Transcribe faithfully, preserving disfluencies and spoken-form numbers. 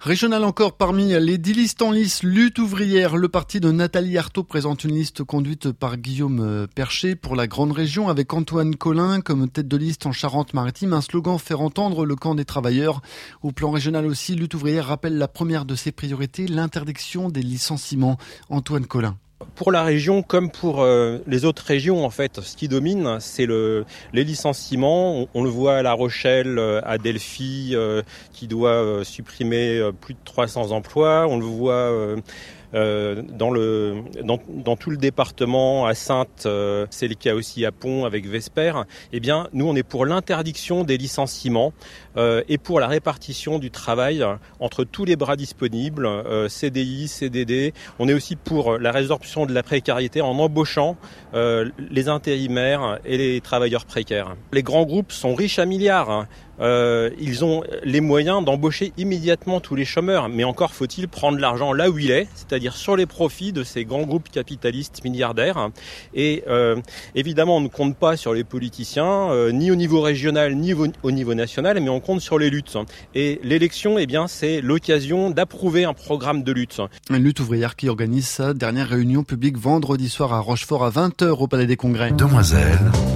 Régional encore, parmi les dix listes en lice, Lutte ouvrière, le parti de Nathalie Arthaud présente une liste conduite par Guillaume Percher pour la grande région avec Antoine Collin comme tête de liste en Charente-Maritime. Un slogan faire entendre le camp des travailleurs. Au plan régional aussi, Lutte ouvrière rappelle la première de ses priorités, l'interdiction des licenciements. Antoine Collin. Pour la région comme pour euh, les autres régions, en fait, ce qui domine, c'est le, les licenciements. On, on le voit à La Rochelle, euh, à Delphi, euh, qui doit euh, supprimer euh, plus de trois cents emplois. On le voit euh, euh, dans, le, dans, dans tout le département, à Saintes, euh, c'est le cas aussi à Pont avec Vesper. Eh bien, nous, on est pour l'interdiction des licenciements euh, et pour la répartition du travail entre tous les bras disponibles, euh, C D I, C D D. On est aussi pour la résorption de la précarité en embauchant euh, les intérimaires et les travailleurs précaires. Les grands groupes sont riches à milliards. Hein. Euh, ils ont les moyens d'embaucher immédiatement tous les chômeurs. Mais encore faut-il prendre l'argent là où il est, c'est-à-dire sur les profits de ces grands groupes capitalistes milliardaires. Et euh, évidemment, on ne compte pas sur les politiciens, euh, ni au niveau régional, ni au, au niveau national, mais on compte sur les luttes. Et l'élection, eh bien, c'est l'occasion d'approuver un programme de lutte. Une lutte ouvrière qui organise sa dernière réunion publique vendredi soir à Rochefort à vingt heures au Palais des Congrès. Demoiselle.